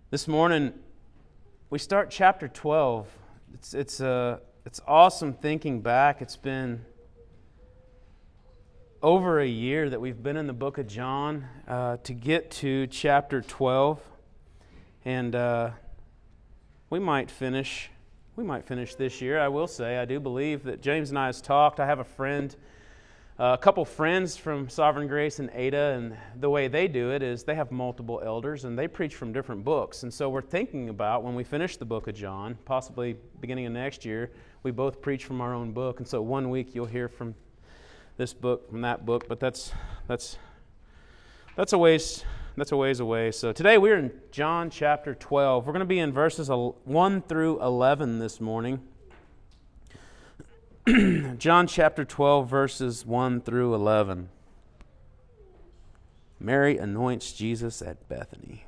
This morning, we start chapter 12. It's awesome thinking back. It's been over a year that we've been in the book of John to get to chapter 12, and we might finish this year. I will say, I do believe that James and I has talked. I have a couple friends from Sovereign Grace and Ada, and the way they do it is they have multiple elders and they preach from different books. And so we're thinking about when we finish the book of John, possibly beginning of next year, we both preach from our own book. And so one week you'll hear from this book, from that book, but that's a ways away. So today we're in John chapter 12. We're going to be in verses 1 through 11 this morning. John chapter 12, verses 1 through 11. Mary anoints Jesus at Bethany.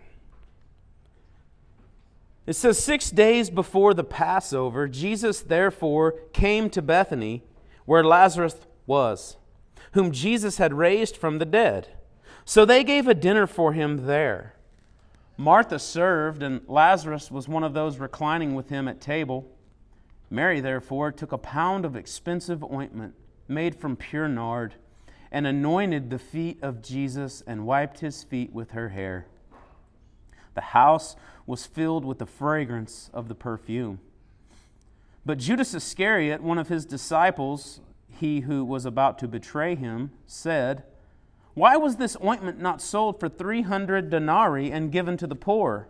It says, 6 days before the Passover, Jesus therefore came to Bethany, where Lazarus was, whom Jesus had raised from the dead. So they gave a dinner for him there. Martha served, and Lazarus was one of those reclining with him at table. Mary, therefore, took a pound of expensive ointment made from pure nard and anointed the feet of Jesus and wiped his feet with her hair. The house was filled with the fragrance of the perfume. But Judas Iscariot, one of his disciples, he who was about to betray him, said, "Why was this ointment not sold for 300 denarii and given to the poor?"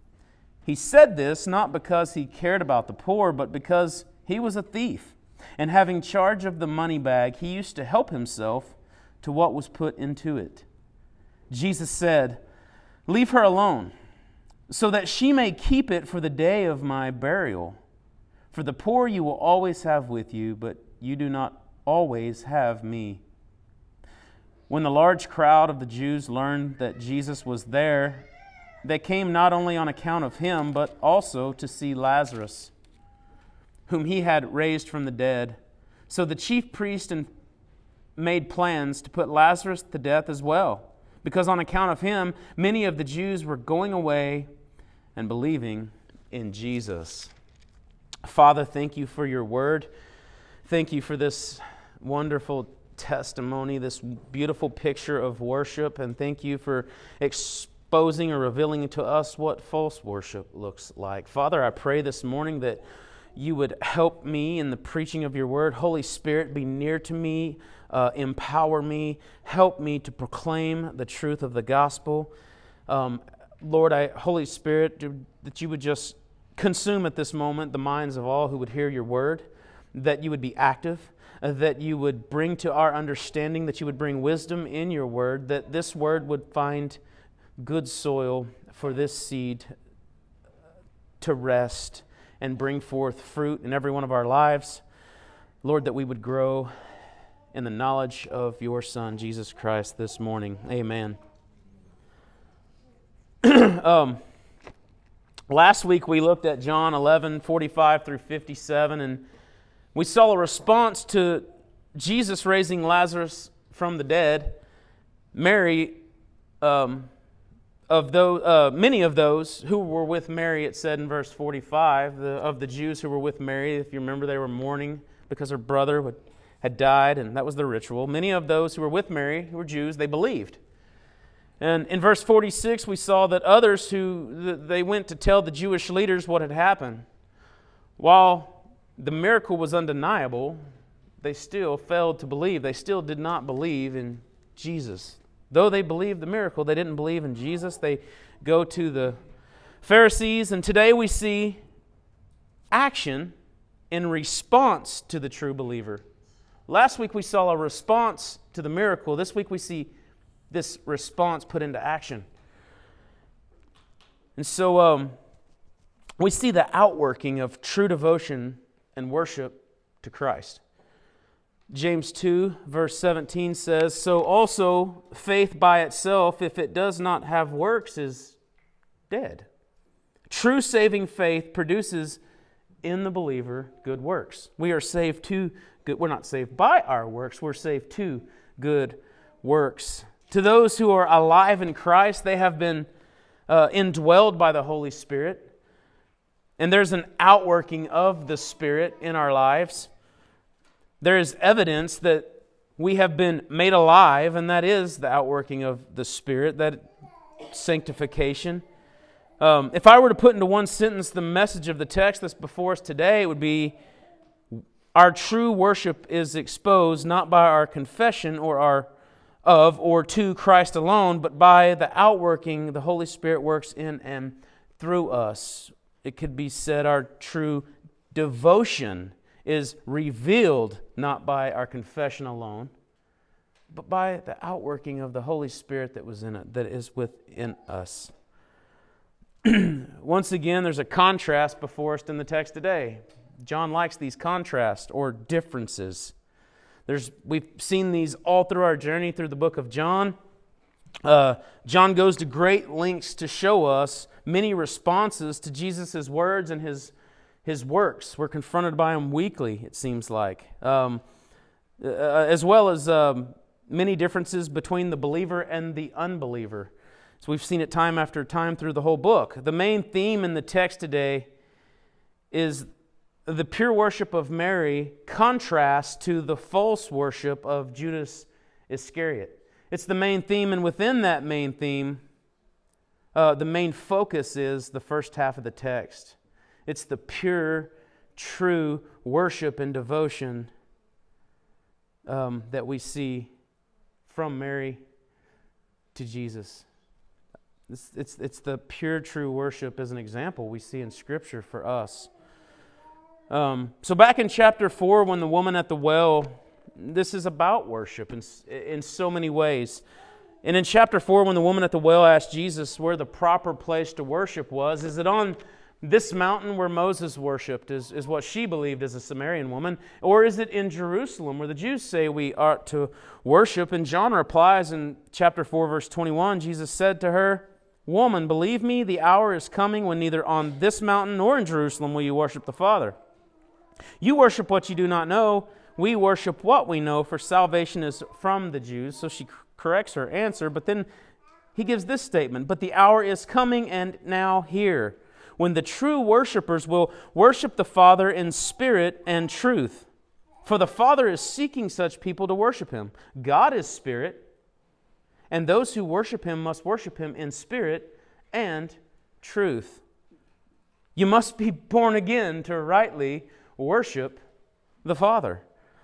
He said this not because he cared about the poor, but because he was a thief, and having charge of the money bag, he used to help himself to what was put into it. Jesus said, "Leave her alone, so that she may keep it for the day of my burial. For the poor you will always have with you, but you do not always have me." When the large crowd of the Jews learned that Jesus was there, they came not only on account of him, but also to see Lazarus, whom he had raised from the dead. So the chief priest made plans to put Lazarus to death as well, because on account of him, many of the Jews were going away and believing in Jesus. Father, thank you for your word. Thank you for this wonderful testimony, this beautiful picture of worship, and thank you for exposing or revealing to us what false worship looks like. Father, I pray this morning that you would help me in the preaching of your word. Holy Spirit, be near to me, empower me, help me to proclaim the truth of the gospel. Lord, Holy Spirit, that you would just consume at this moment the minds of all who would hear your word, that you would be active, that you would bring to our understanding, that you would bring wisdom in your word, that this word would find good soil for this seed to rest and bring forth fruit in every one of our lives. Lord, that we would grow in the knowledge of your Son, Jesus Christ, this morning. Amen. Last week we looked at John 11:45 through 57, and we saw a response to Jesus raising Lazarus from the dead. Mary, many of those who were with Mary, it said in verse 45, of the Jews who were with Mary, if you remember, they were mourning because her brother had died, and that was the ritual. Many of those who were with Mary, who were Jews, they believed. And in verse 46, we saw that others they went to tell the Jewish leaders what had happened. While the miracle was undeniable, they still failed to believe. They still did not believe in Jesus. Though they believed the miracle, they didn't believe in Jesus. They go to the Pharisees, and today we see action in response to the true believer. Last week we saw a response to the miracle. This week we see this response put into action. And so we see the outworking of true devotion and worship to Christ. James 2, verse 17 says, "So also faith by itself, if it does not have works, is dead. True saving faith produces in the believer good works." We are saved to good. We're not saved by our works. We're saved to good works. To those who are alive in Christ, they have been indwelled by the Holy Spirit. And there's an outworking of the Spirit in our lives. There is evidence that we have been made alive, and that is the outworking of the Spirit, that sanctification. If I were to put into one sentence the message of the text that's before us today, it would be, our true worship is exposed not by our confession or to Christ alone, but by the outworking the Holy Spirit works in and through us. It could be said our true devotion is revealed not by our confession alone, but by the outworking of the Holy Spirit that was in it, that is within us. Once again, there's a contrast before us in the text today. John likes these contrasts or differences. We've seen these all through our journey through the book of John. John goes to great lengths to show us many responses to Jesus' words and his works. We're confronted by them weekly, it seems like. As well as many differences between the believer and the unbeliever. So we've seen it time after time through the whole book. The main theme in the text today is the pure worship of Mary contrasts to the false worship of Judas Iscariot. It's the main theme, and within that main theme, the main focus is the first half of the text. It's the pure, true worship and devotion that we see from Mary to Jesus. It's the pure, true worship as an example we see in Scripture for us. So back in chapter 4, when the woman at the well, this is about worship in so many ways. And in chapter 4, when the woman at the well asked Jesus where the proper place to worship was, is it on this mountain where Moses worshipped, is what she believed as a Samaritan woman, or is it in Jerusalem where the Jews say we ought to worship? And John replies in chapter 4, verse 21, Jesus said to her, "Woman, believe me, the hour is coming when neither on this mountain nor in Jerusalem will you worship the Father. You worship what you do not know. We worship what we know, for salvation is from the Jews." So she corrects her answer, but then he gives this statement, "But the hour is coming and now here, when the true worshipers will worship the Father in spirit and truth. For the Father is seeking such people to worship Him. God is spirit, and those who worship Him must worship Him in spirit and truth." You must be born again to rightly worship the Father.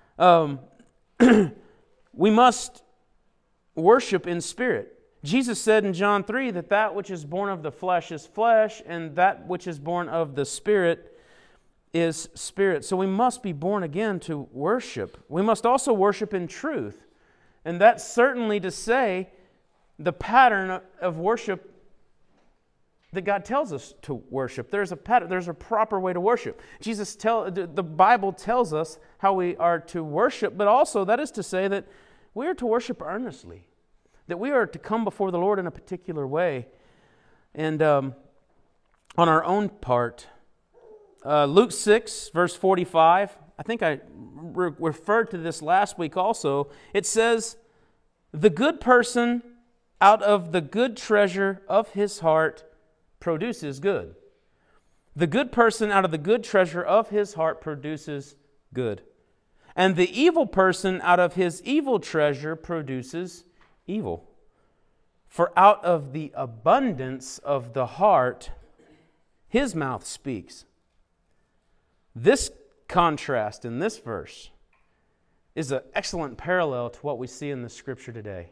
We must worship in spirit. Jesus said in John 3 that which is born of the flesh is flesh, and that which is born of the Spirit is spirit. So we must be born again to worship. We must also worship in truth. And that's certainly to say the pattern of worship that God tells us to worship. There's a pattern, there's a proper way to worship. The Bible tells us how we are to worship, but also that is to say that we are to worship earnestly, that we are to come before the Lord in a particular way. And on our own part, Luke 6, verse 45, I think I referred to this last week also. It says, "The good person out of the good treasure of his heart produces good." The good person out of the good treasure of his heart produces good. And the evil person out of his evil treasure produces evil. For out of the abundance of the heart, his mouth speaks. This contrast in this verse is an excellent parallel to what we see in the Scripture today.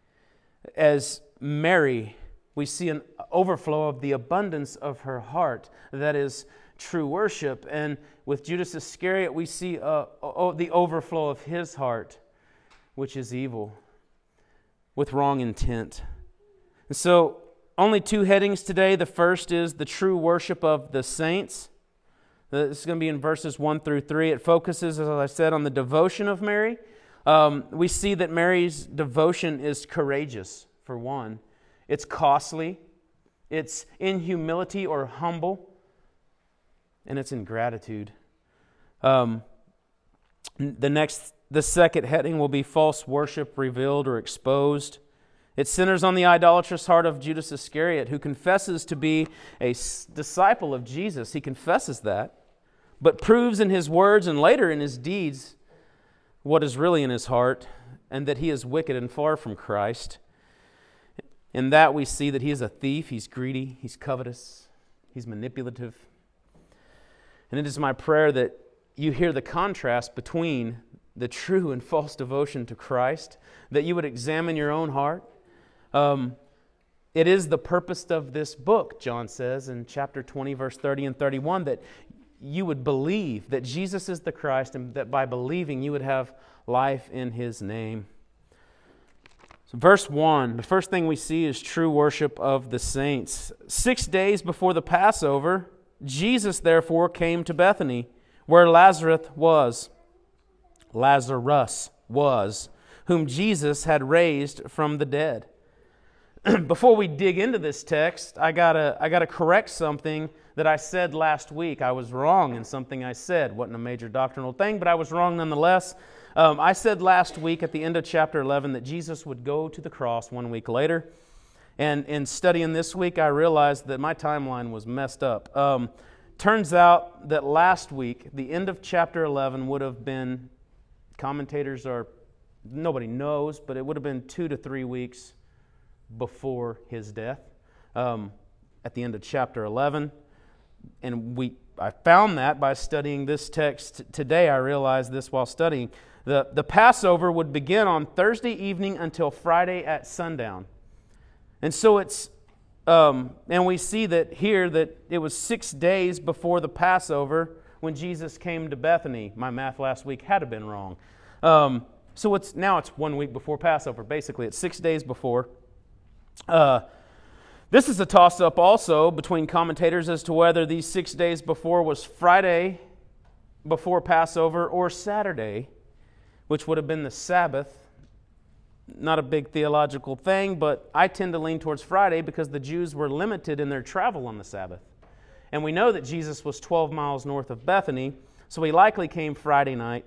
As Mary, we see an overflow of the abundance of her heart. That is true worship. And with Judas Iscariot, we see the overflow of his heart, which is evil, with wrong intent. And so, only two headings today. The first is the true worship of the saints. This is going to be in verses 1 through 3. It focuses, as I said, on the devotion of Mary. We see that Mary's devotion is courageous, for one. It's costly. It's in humility or humble. And it's in gratitude. The second heading will be false worship revealed or exposed. It centers on the idolatrous heart of Judas Iscariot, who confesses to be a disciple of Jesus. He confesses that, but proves in his words and later in his deeds what is really in his heart, and that he is wicked and far from Christ. In that we see that he is a thief, he's greedy, he's covetous, he's manipulative. And it is my prayer that you hear the contrast between the true and false devotion to Christ, that you would examine your own heart. It is the purpose of this book, John says in chapter 20, verse 30 and 31, that you would believe that Jesus is the Christ, and that by believing you would have life in His name. So verse 1, the first thing we see is true worship of the saints. 6 days before the Passover, Jesus therefore came to Bethany, where Lazarus was, whom Jesus had raised from the dead. Before we dig into this text, I gotta correct something that I said last week. I was wrong in something I said. Wasn't a major doctrinal thing, but I was wrong nonetheless. I said last week at the end of chapter 11 that Jesus would go to the cross 1 week later. And in studying this week, I realized that my timeline was messed up. Turns out that last week, the end of chapter 11 would have been, nobody knows, but it would have been 2 to 3 weeks before His death, at the end of chapter 11. And I found that by studying this text today. I realized this while studying. The Passover would begin on Thursday evening until Friday at sundown. And so and we see that here that it was 6 days before the Passover when Jesus came to Bethany. My math last week had to have been wrong. So it's 1 week before Passover. Basically, it's 6 days before. This is a toss-up also between commentators as to whether these 6 days before was Friday before Passover or Saturday, which would have been the Sabbath. Not a big theological thing, but I tend to lean towards Friday because the Jews were limited in their travel on the Sabbath. And we know that Jesus was 12 miles north of Bethany, so He likely came Friday night.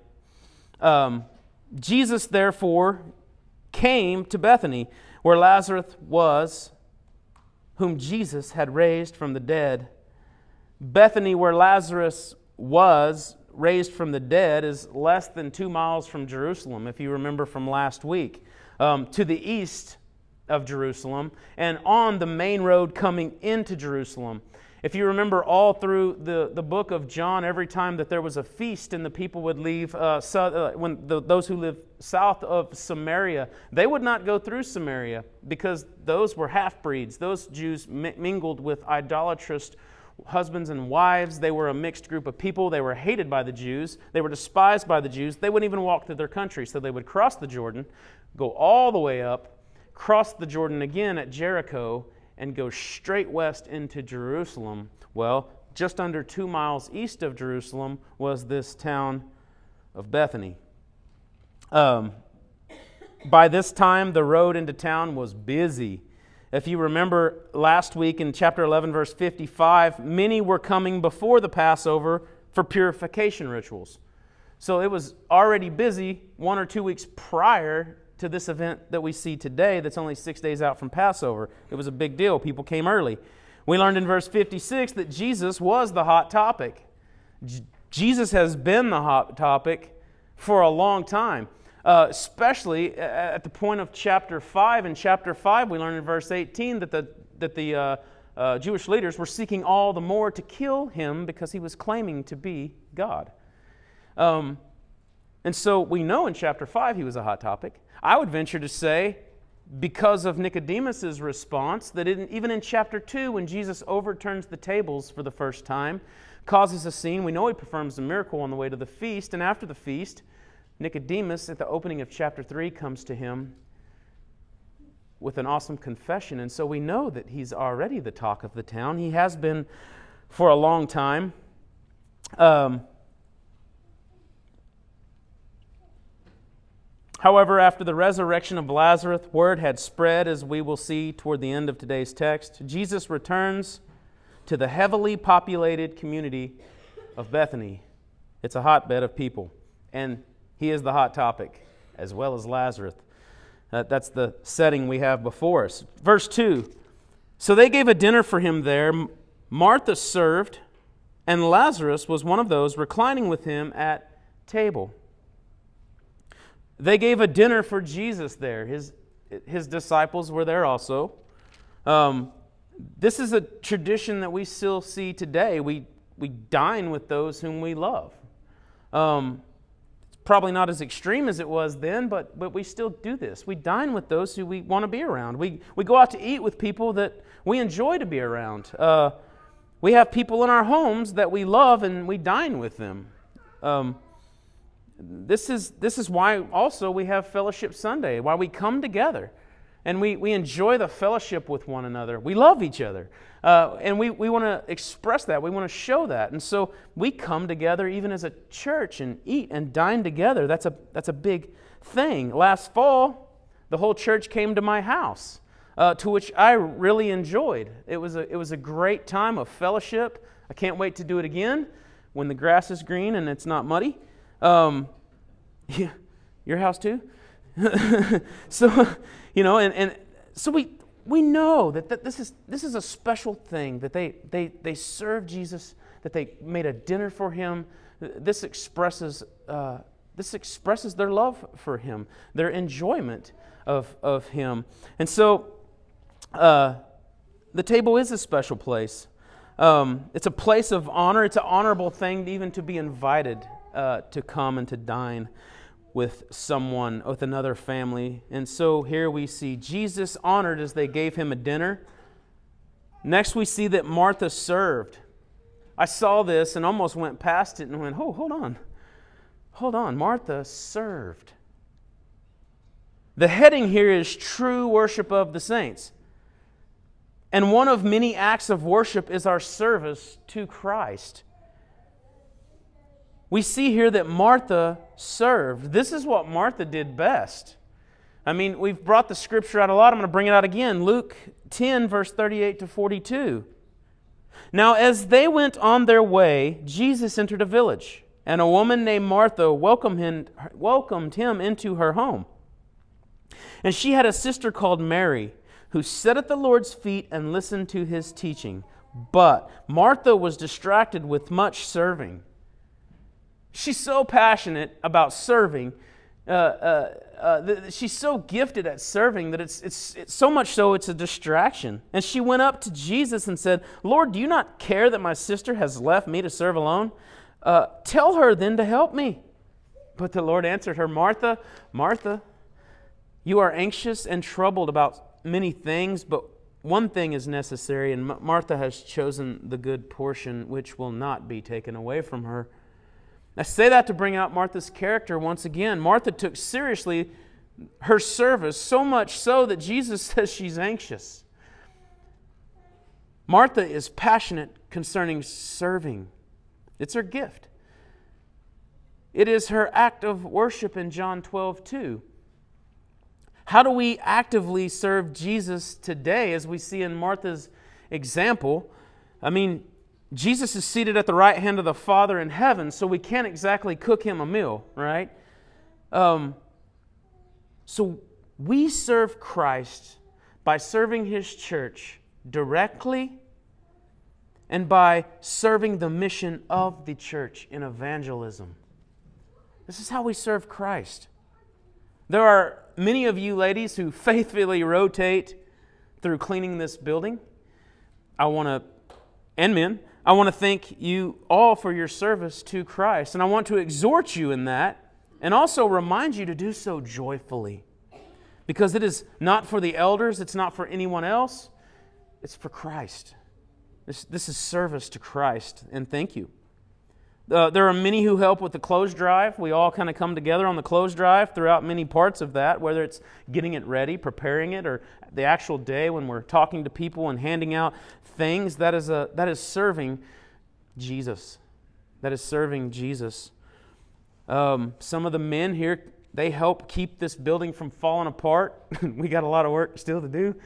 Jesus, therefore, came to Bethany, where Lazarus was, whom Jesus had raised from the dead. Bethany, where Lazarus was raised from the dead, is less than 2 miles from Jerusalem, if you remember from last week, to the east of Jerusalem, and on the main road coming into Jerusalem. If you remember all through the book of John, every time that there was a feast and the people would leave, those who live south of Samaria, they would not go through Samaria because those were half-breeds. Those Jews mingled with idolatrous husbands and wives. They were a mixed group of people. They were hated by the Jews. They were despised by the Jews. They wouldn't even walk through their country, so they would cross the Jordan, go all the way up, cross the Jordan again at Jericho, and go straight west into Jerusalem. Well, just under 2 miles east of Jerusalem was this town of Bethany. By this time, the road into town was busy. If you remember last week in chapter 11, verse 55, many were coming before the Passover for purification rituals. So it was already busy 1 or 2 weeks prior to this event that we see today that's only 6 days out from Passover. It was a big deal. People came early. We learned in verse 56 that Jesus was the hot topic. Jesus has been the hot topic for a long time, especially at the point of chapter 5. In chapter 5, we learn in verse 18 that the Jewish leaders were seeking all the more to kill Him because He was claiming to be God. And so we know in chapter 5 He was a hot topic. I would venture to say, because of Nicodemus' response, that even in chapter 2, when Jesus overturns the tables for the first time, causes a scene, we know He performs a miracle on the way to the feast, and after the feast, Nicodemus, at the opening of chapter 3, comes to Him with an awesome confession, and so we know that He's already the talk of the town. He has been for a long time. However, after the resurrection of Lazarus, word had spread, as we will see toward the end of today's text. Jesus returns to the heavily populated community of Bethany. It's a hotbed of people, and He is the hot topic, as well as Lazarus. That's the setting we have before us. Verse 2, so they gave a dinner for him there. Martha served, and Lazarus was one of those reclining with him at table. They gave a dinner for Jesus there. His disciples were there also. This is a tradition that we still see today. We dine with those whom we love. It's probably not as extreme as it was then, but we still do this. We dine with those who we want to be around. We go out to eat with people that we enjoy to be around. We have people in our homes that we love, and we dine with them. This is why also we have Fellowship Sunday, why we come together. And we enjoy the fellowship with one another. We love each other. And we want to express that. We want to show that. And so we come together even as a church and eat and dine together. That's a big thing. Last fall, the whole church came to my house, to which I really enjoyed. It was a great time of fellowship. I can't wait to do it again when the grass is green and it's not muddy. Yeah, your house too? So, and so we know that this is a special thing, that they served Jesus, that they made a dinner for him. This expresses their love for him, their enjoyment of him. And so the table is a special place. It's a place of honor. It's an honorable thing even to be invited to come and to dine with someone, with another family. And so here we see Jesus honored as they gave him a dinner. Next we see that Martha served. I saw this and almost went past it and went, oh, hold on. Martha served. The heading here is true worship of the saints. And one of many acts of worship is our service to Christ. We see here that Martha served. This is what Martha did best. I mean, we've brought the scripture out a lot. I'm going to bring it out again. Luke 10, verse 38 to 42. Now, as they went on their way, Jesus entered a village, and a woman named Martha welcomed him into her home. And she had a sister called Mary, who sat at the Lord's feet and listened to his teaching. But Martha was distracted with much serving. She's so passionate about serving. She's so gifted at serving that it's so much so it's a distraction. And she went up to Jesus and said, Lord, do you not care that my sister has left me to serve alone? Tell her then to help me. But the Lord answered her, Martha, Martha, you are anxious and troubled about many things, but one thing is necessary, and Martha has chosen the good portion, which will not be taken away from her. I say that to bring out Martha's character once again. Martha took seriously her service, so much so that Jesus says she's anxious. Martha is passionate concerning serving. It's her gift. It is her act of worship in John 12:2. How do we actively serve Jesus today, as we see in Martha's example? I mean, Jesus is seated at the right hand of the Father in heaven, so we can't exactly cook him a meal, right? So we serve Christ by serving his church directly and by serving the mission of the church in evangelism. This is how we serve Christ. There are many of you ladies who faithfully rotate through cleaning this building. And men, I want to thank you all for your service to Christ. And I want to exhort you in that and also remind you to do so joyfully. Because it is not for the elders, it's not for anyone else, it's for Christ. This is service to Christ, and thank you. There are many who help with the clothes drive. We all kind of come together on the clothes drive throughout many parts of that, whether it's getting it ready, preparing it, or the actual day when we're talking to people and handing out things. That is serving Jesus. That is serving Jesus. Some of the men here, they help keep this building from falling apart. We got a lot of work still to do.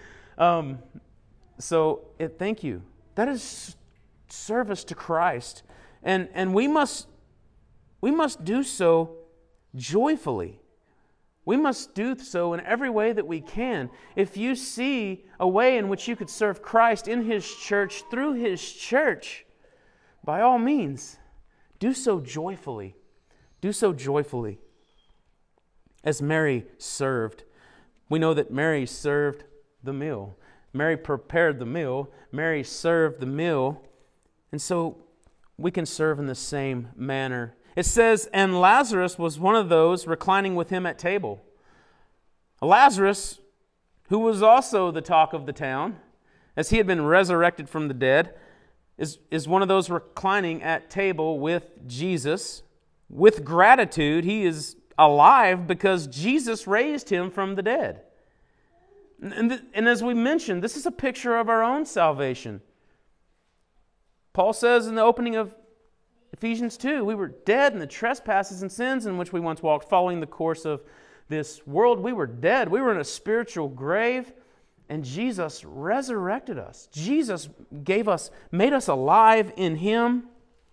Thank you. That is service to Christ. And we must do so joyfully. We must do so in every way that we can. If you see a way in which you could serve Christ in His church, through His church, by all means, do so joyfully. Do so joyfully. As Mary served, we know that Mary served the meal. Mary prepared the meal. Mary served the meal. And so we can serve in the same manner. It says, and Lazarus was one of those reclining with him at table. Lazarus, who was also the talk of the town, as he had been resurrected from the dead, is one of those reclining at table with Jesus. With gratitude, he is alive because Jesus raised him from the dead. And as we mentioned, this is a picture of our own salvation. Paul says in the opening of Ephesians 2, we were dead in the trespasses and sins in which we once walked, following the course of this world. We were dead. We were in a spiritual grave, and Jesus resurrected us. Jesus made us alive in Him.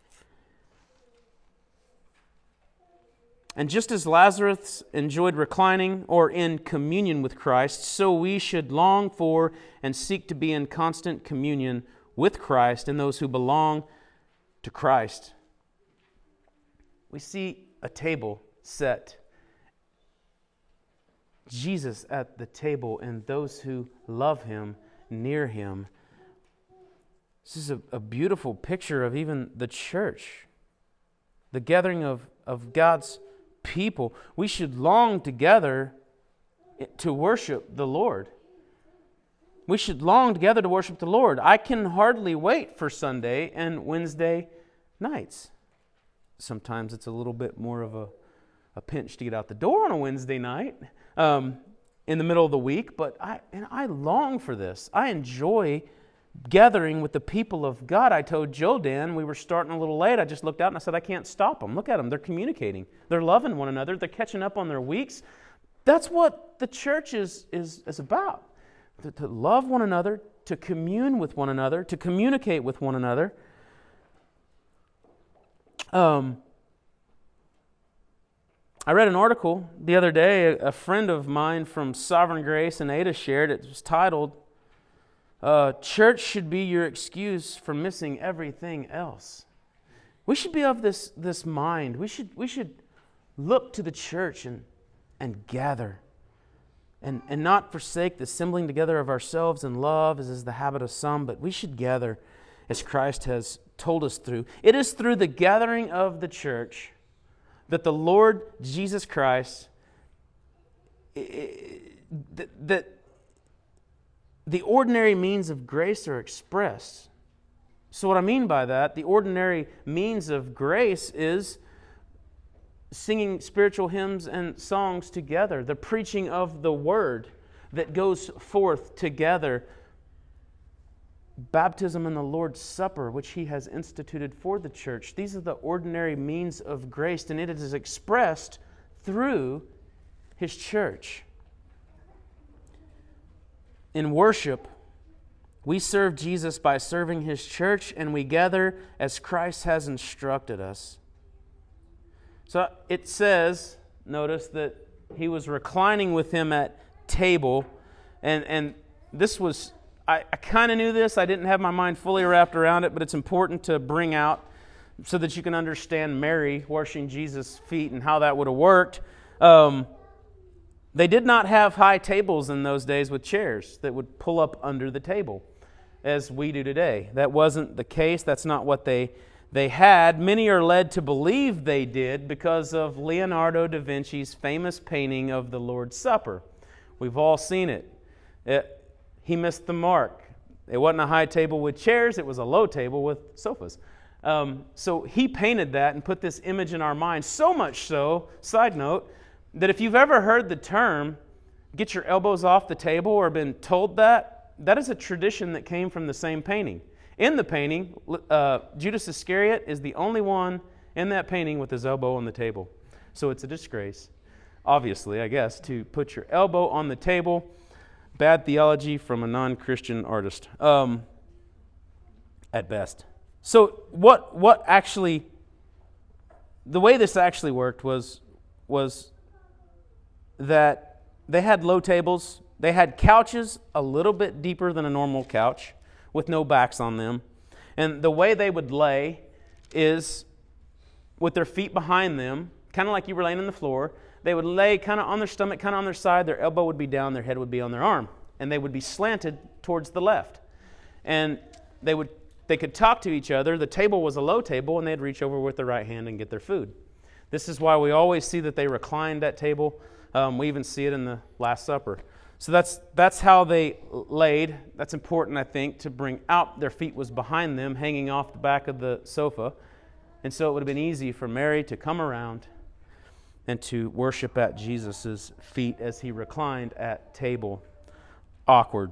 And just as Lazarus enjoyed reclining or in communion with Christ, so we should long for and seek to be in constant communion with Christ and those who belong to Christ. We see a table set. Jesus at the table and those who love Him near Him. This is a beautiful picture of even the church, the gathering of God's people. We should long together to worship the Lord. We should long together to worship the Lord. I can hardly wait for Sunday and Wednesday nights. Sometimes it's a little bit more of a pinch to get out the door on a Wednesday night in the middle of the week, but I long for this. I enjoy gathering with the people of God. I told Joe Dan we were starting a little late. I just looked out and I said, I can't stop them. Look at them. They're communicating. They're loving one another. They're catching up on their weeks. That's what the church is about. To love one another, to commune with one another, to communicate with one another. I read an article the other day. A friend of mine from Sovereign Grace and Ada shared it. It was titled, Church Should Be Your Excuse for Missing Everything Else. We should be of this mind. We should look to the church and gather. And not forsake the assembling together of ourselves in love, as is the habit of some, but we should gather as Christ has told us through. It is through the gathering of the church that the Lord Jesus Christ, that the ordinary means of grace are expressed. So what I mean by that, the ordinary means of grace is singing spiritual hymns and songs together, the preaching of the Word that goes forth together, baptism and the Lord's Supper, which He has instituted for the church. These are the ordinary means of grace, and it is expressed through His church. In worship, we serve Jesus by serving His church, and we gather as Christ has instructed us. So it says, notice that He was reclining with him at table, and this was, I kind of knew this. I didn't have my mind fully wrapped around it, but it's important to bring out so that you can understand Mary washing Jesus' feet and how that would have worked. They did not have high tables in those days with chairs that would pull up under the table as we do today. That wasn't the case. That's not what they had. Many are led to believe they did because of Leonardo da Vinci's famous painting of the Lord's Supper. We've all seen it. He missed the mark. It wasn't a high table with chairs. It was a low table with sofas. So he painted that and put this image in our minds. So much so, side note, that if you've ever heard the term, get your elbows off the table, or been told that, that is a tradition that came from the same painting. In the painting, Judas Iscariot is the only one in that painting with his elbow on the table. So it's a disgrace, obviously, I guess, to put your elbow on the table. Bad theology from a non-Christian artist, at best. So what actually, the way this actually worked was that they had low tables. They had couches a little bit deeper than a normal couch with no backs on them. And the way they would lay is with their feet behind them, kind of like you were laying on the floor. They would lay kind of on their stomach, kind of on their side. Their elbow would be down, their head would be on their arm. And they would be slanted towards the left. And they could talk to each other. The table was a low table, and they'd reach over with their right hand and get their food. This is why we always see that they reclined at table. We even see it in the Last Supper. So that's how they laid. That's important, I think, to bring out. Their feet was behind them, hanging off the back of the sofa. And so it would have been easy for Mary to come around and to worship at Jesus' feet as he reclined at table. Awkward.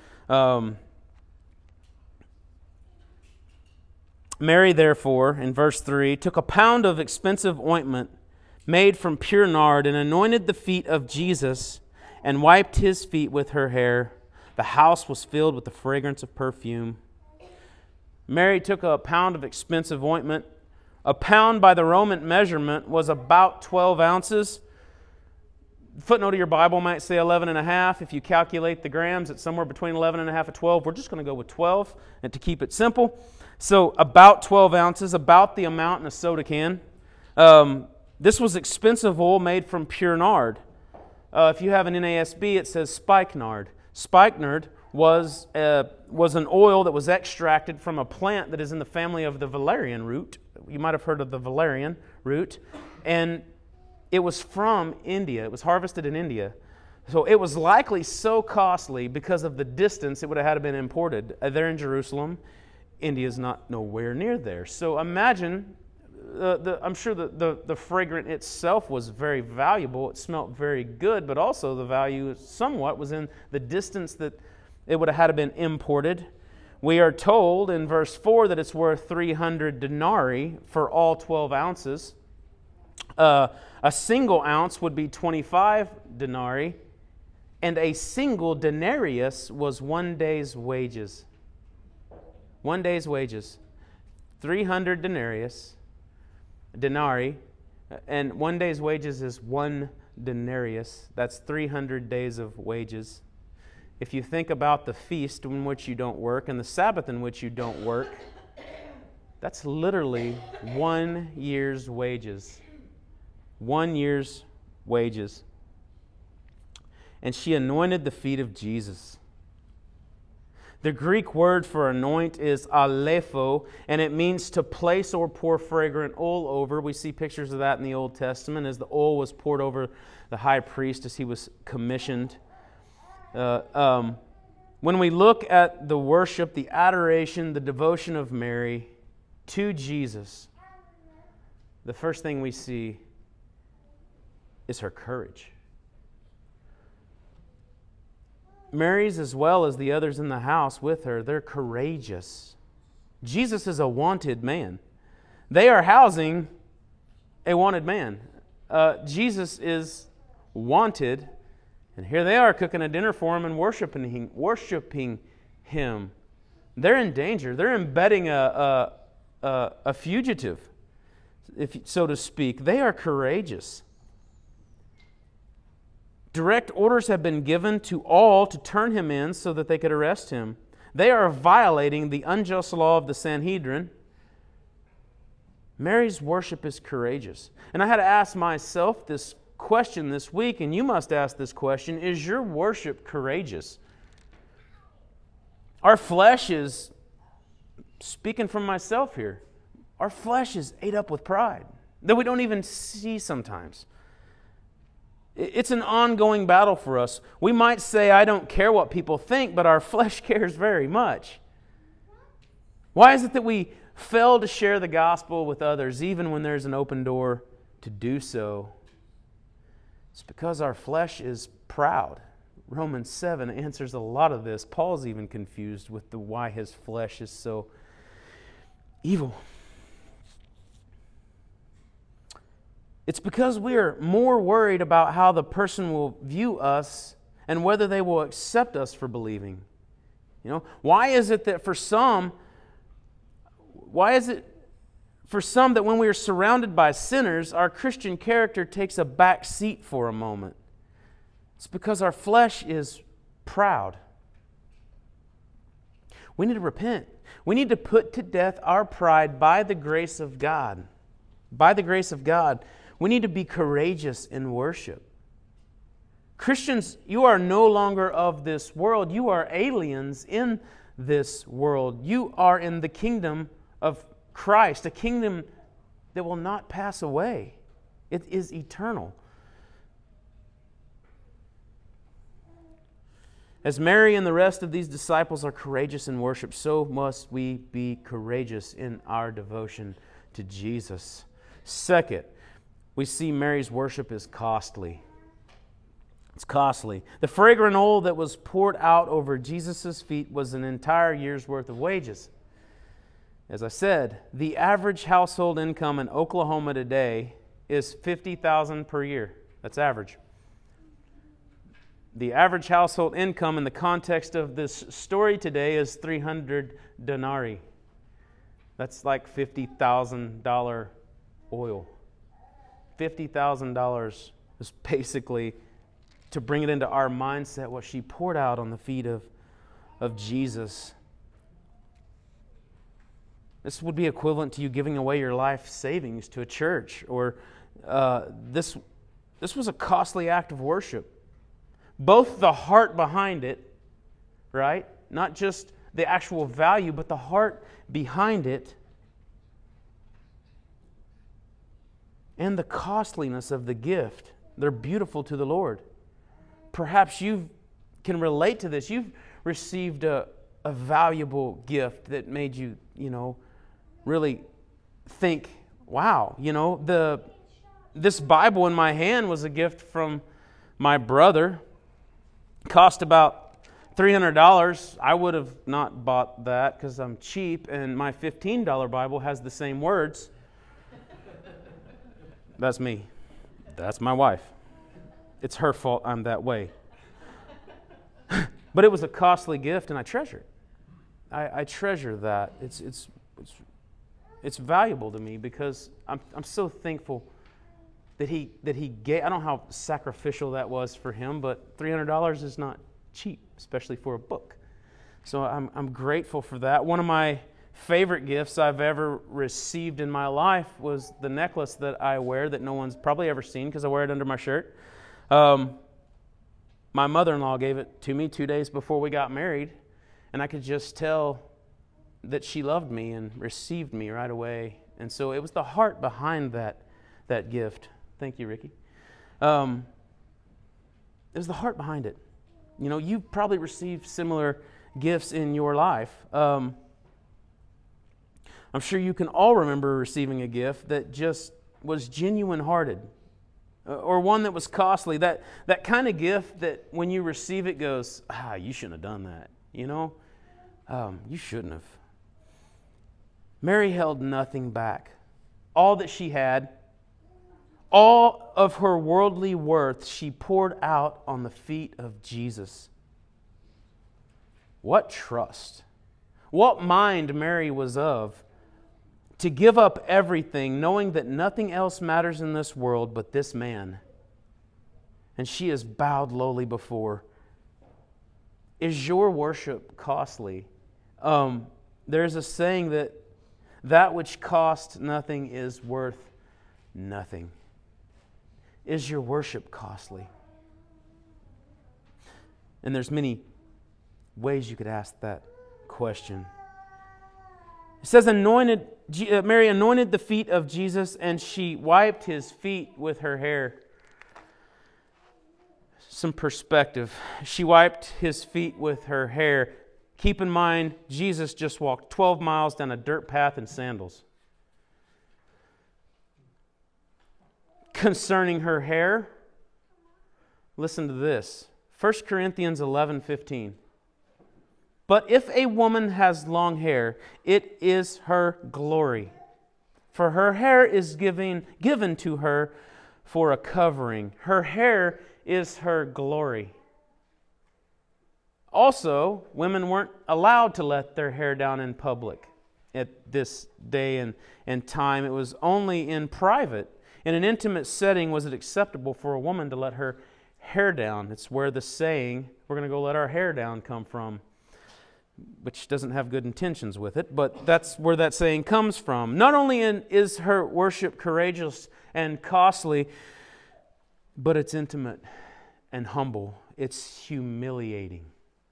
Mary, therefore, in verse 3, took a pound of expensive ointment made from pure nard and anointed the feet of Jesus and wiped his feet with her hair. The house was filled with the fragrance of perfume. Mary took a pound of expensive ointment. A pound by the Roman measurement was about 12 ounces. Footnote of your Bible might say 11 and a half. If you calculate the grams, it's somewhere between 11 and a half and 12. We're just going to go with 12 and to keep it simple. So about 12 ounces, about the amount in a soda can. This was expensive oil made from pure nard. If you have an NASB, it says spikenard. Spikenard was an oil that was extracted from a plant that is in the family of the valerian root. You might have heard of the valerian root. And it was from India. It was harvested in India. So it was likely so costly because of the distance it would have had to been imported. They're in Jerusalem. India is not nowhere near there. So imagine, I'm sure the fragrant itself was very valuable. It smelled very good, but also the value somewhat was in the distance that it would have had to been imported. We are told in verse 4 that it's worth 300 denarii for all 12 ounces. A single ounce would be 25 denarii, and a single denarius was 1 day's wages. 1 day's wages. 300 denarii, and 1 day's wages is 1 denarius. That's 300 days of wages. If you think about the feast in which you don't work and the Sabbath in which you don't work, that's literally 1 year's wages. 1 year's wages. And she anointed the feet of Jesus. The Greek word for anoint is alepho, and it means to place or pour fragrant oil over. We see pictures of that in the Old Testament as the oil was poured over the high priest as he was commissioned. When we look at the worship, the adoration, the devotion of Mary to Jesus, the first thing we see is her courage. Mary's, as well as the others in the house with her, they're courageous. Jesus is a wanted man. They are housing a wanted man. Jesus is wanted, and here they are cooking a dinner for him and worshiping him. They're in danger. They're embedding a fugitive, so to speak. They are courageous. Direct orders have been given to all to turn him in so that they could arrest him. They are violating the unjust law of the Sanhedrin. Mary's worship is courageous. And I had to ask myself this question this week, and you must ask this question: is your worship courageous? Our flesh is, speaking from myself here, our flesh is ate up with pride that we don't even see sometimes. It's an ongoing battle for us. We might say, I don't care what people think, but our flesh cares very much. Why is it that we fail to share the gospel with others, even when there's an open door to do so? It's because our flesh is proud. Romans 7 answers a lot of this. Paul's even confused with why his flesh is so evil. It's because we are more worried about how the person will view us and whether they will accept us for believing. Why is it that for some that when we are surrounded by sinners, our Christian character takes a back seat for a moment? It's because our flesh is proud. We need to repent. We need to put to death our pride by the grace of God. By the grace of God. We need to be courageous in worship. Christians, you are no longer of this world. You are aliens in this world. You are in the kingdom of Christ, a kingdom that will not pass away. It is eternal. As Mary and the rest of these disciples are courageous in worship, so must we be courageous in our devotion to Jesus. Second, we see Mary's worship is costly. It's costly. The fragrant oil that was poured out over Jesus' feet was an entire year's worth of wages. As I said, the average household income in Oklahoma today is $50,000 per year. That's average. The average household income in the context of this story today is 300 denarii. That's like $50,000 oil. $50,000 is basically, to bring it into our mindset, what she poured out on the feet of Jesus. This would be equivalent to you giving away your life savings to a church. Or this was a costly act of worship. Both the heart behind it, right? Not just the actual value, but the heart behind it. And the costliness of the gift. They're beautiful to the Lord. Perhaps you can relate to this. You've received a valuable gift that made you, really think, wow, this Bible in my hand was a gift from my brother. Cost about $300. I would have not bought that because I'm cheap, and my $15 Bible has the same words. That's me. That's my wife. It's her fault I'm that way. But it was a costly gift, and I treasure it. I treasure that. It's valuable to me because I'm so thankful that he gave. I don't know how sacrificial that was for him, but $300 is not cheap, especially for a book. So I'm grateful for that. One of my favorite gifts I've ever received in my life was the necklace that I wear that no one's probably ever seen because I wear it under my shirt. My mother-in-law gave it to me 2 days before we got married, and I could just tell that she loved me and received me right away. And so it was the heart behind that gift. Thank you, Ricky. It was the heart behind it. You've probably received similar gifts in your life. I'm sure you can all remember receiving a gift that just was genuine-hearted, or one that was costly. That kind of gift that when you receive it goes, you shouldn't have done that. You shouldn't have. Mary held nothing back. All that she had, all of her worldly worth, she poured out on the feet of Jesus. What trust! What mind Mary was of, to give up everything, knowing that nothing else matters in this world but this man. And she is bowed lowly before. Is your worship costly? There's a saying that which costs nothing is worth nothing. Is your worship costly? And there's many ways you could ask that question. It says, Mary anointed the feet of Jesus, and she wiped his feet with her hair. Some perspective. She wiped his feet with her hair. Keep in mind, Jesus just walked 12 miles down a dirt path in sandals. Concerning her hair, listen to this. 1 Corinthians 11:15. But if a woman has long hair, it is her glory. For her hair is given to her for a covering. Her hair is her glory. Also, women weren't allowed to let their hair down in public at this day and time. It was only in private. In an intimate setting was it acceptable for a woman to let her hair down. It's where the saying, we're going to go let our hair down, come from, which doesn't have good intentions with it, but that's where that saying comes from. Not only is her worship courageous and costly, but it's intimate and humble. It's humiliating.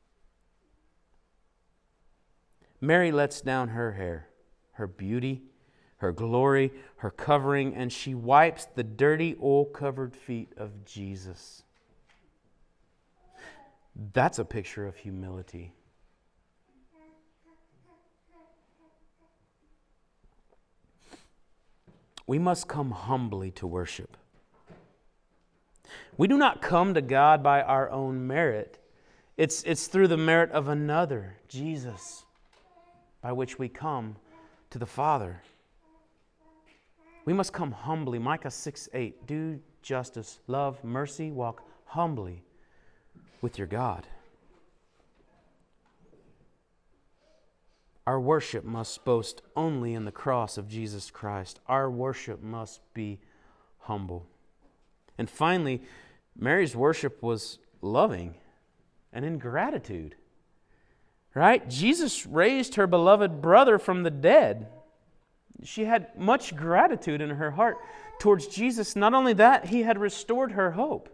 Mary lets down her hair, her beauty, her glory, her covering, and she wipes the dirty, oil-covered feet of Jesus. That's a picture of humility. We must come humbly to worship. We do not come to God by our own merit. It's through the merit of another, Jesus, by which we come to the Father. We must come humbly. Micah 6:8, do justice, love, mercy, walk humbly with your God. Our worship must boast only in the cross of Jesus Christ. Our worship must be humble. And finally, Mary's worship was loving and in gratitude. Right? Jesus raised her beloved brother from the dead. She had much gratitude in her heart towards Jesus. Not only that, He had restored her hope.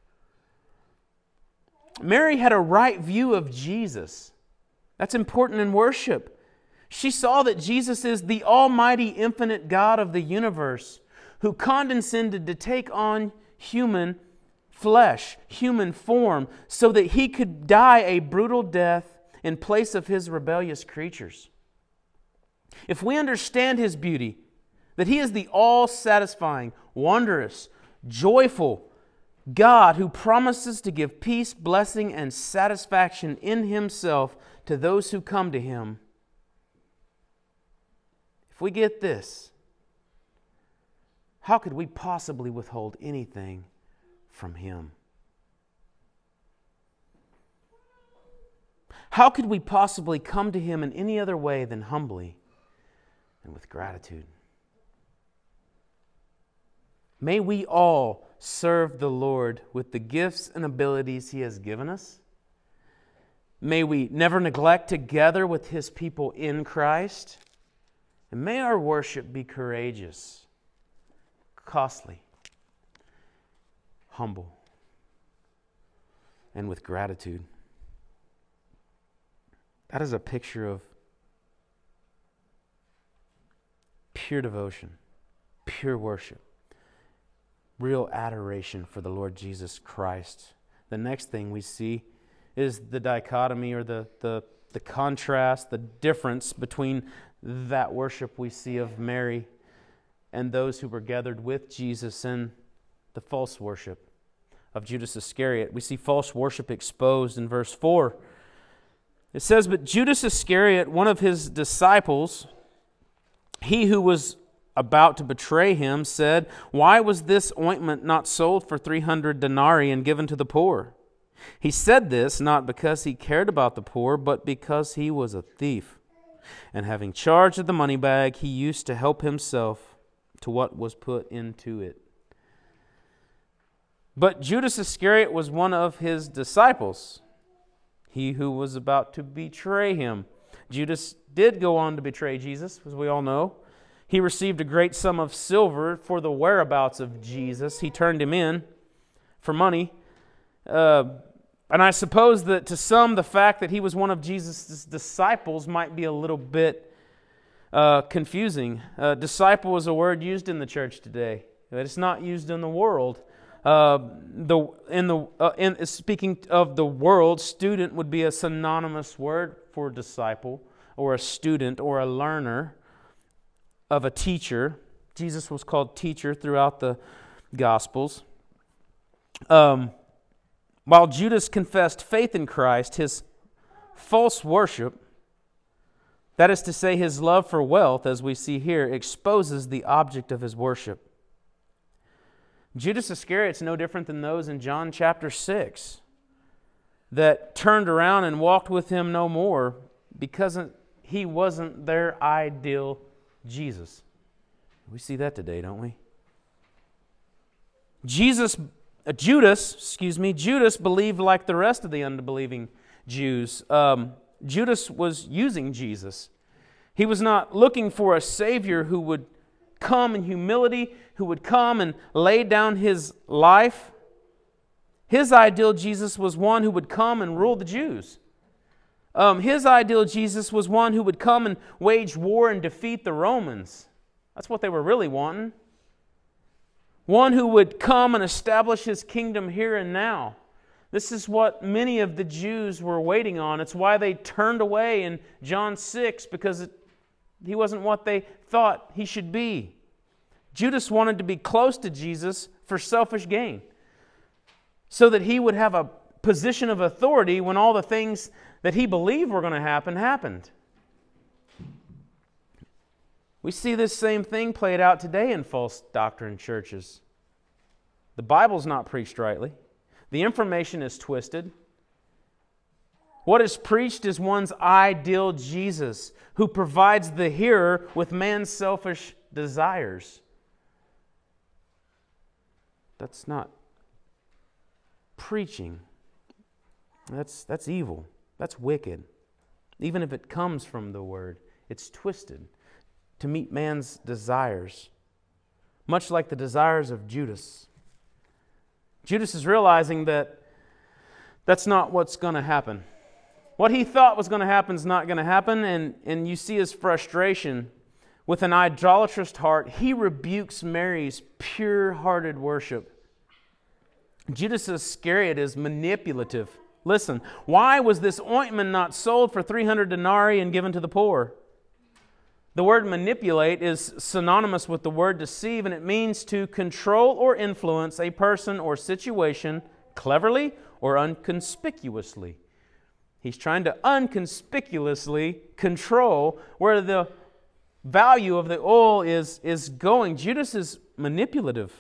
Mary had a right view of Jesus. That's important in worship. She saw that Jesus is the almighty, infinite God of the universe who condescended to take on human flesh, human form, so that He could die a brutal death in place of His rebellious creatures. If we understand His beauty, that He is the all-satisfying, wondrous, joyful God who promises to give peace, blessing, and satisfaction in Himself to those who come to Him, if we get this, how could we possibly withhold anything from Him? How could we possibly come to Him in any other way than humbly and with gratitude? May we all serve the Lord with the gifts and abilities He has given us. May we never neglect to gather with His people in Christ. And may our worship be courageous, costly, humble, and with gratitude. That is a picture of pure devotion, pure worship, real adoration for the Lord Jesus Christ. The next thing we see is the dichotomy or the contrast, the difference between that worship we see of Mary and those who were gathered with Jesus and the false worship of Judas Iscariot. We see false worship exposed in verse 4. It says, but Judas Iscariot, one of His disciples, he who was about to betray Him, said, why was this ointment not sold for 300 denarii and given to the poor? He said this not because He cared about the poor, but because He was a thief. And having charge of the money bag, He used to help Himself to what was put into it. But Judas Iscariot was one of His disciples, he who was about to betray Him. Judas did go on to betray Jesus, as we all know. He received a great sum of silver for the whereabouts of Jesus. He turned Him in for money. And I suppose that to some, the fact that he was one of Jesus' disciples might be a little bit confusing. Disciple is a word used in the church today. It's not used in the world. Speaking of the world, student would be a synonymous word for disciple, or a student, or a learner of a teacher. Jesus was called teacher throughout the Gospels. While Judas confessed faith in Christ, his false worship, that is to say his love for wealth, as we see here, exposes the object of his worship. Judas Iscariot is no different than those in John chapter 6 that turned around and walked with Him no more because He wasn't their ideal Jesus. We see that today, don't we? Jesus Judas believed like the rest of the unbelieving Jews. Judas was using Jesus. He was not looking for a Savior who would come in humility, who would come and lay down His life. His ideal Jesus was one who would come and rule the Jews. His ideal Jesus was one who would come and wage war and defeat the Romans. That's what they were really wanting. One who would come and establish His kingdom here and now. This is what many of the Jews were waiting on. It's why they turned away in John 6, because He wasn't what they thought He should be. Judas wanted to be close to Jesus for selfish gain, so that he would have a position of authority when all the things that he believed were going to happen happened. We see this same thing played out today in false doctrine churches. The Bible's not preached rightly. The information is twisted. What is preached is one's ideal Jesus, who provides the hearer with man's selfish desires. That's not preaching. That's evil. That's wicked. Even if it comes from the Word, it's twisted to meet man's desires, much like the desires of Judas. Judas is realizing that that's not what's going to happen. What he thought was going to happen is not going to happen, and you see his frustration. With an idolatrous heart, he rebukes Mary's pure-hearted worship. Judas Iscariot is manipulative. Listen, why was this ointment not sold for 300 denarii and given to the poor? The word manipulate is synonymous with the word deceive, and it means to control or influence a person or situation cleverly or inconspicuously. He's trying to inconspicuously control where the value of the oil is going. Judas is manipulative.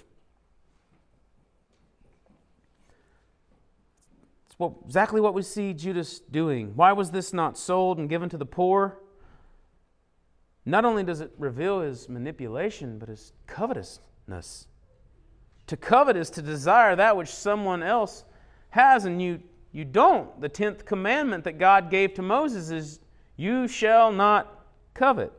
It's exactly what we see Judas doing. Why was this not sold and given to the poor? Not only does it reveal his manipulation, but his covetousness. To covet is to desire that which someone else has and you don't. The 10th commandment that God gave to Moses is, you shall not covet.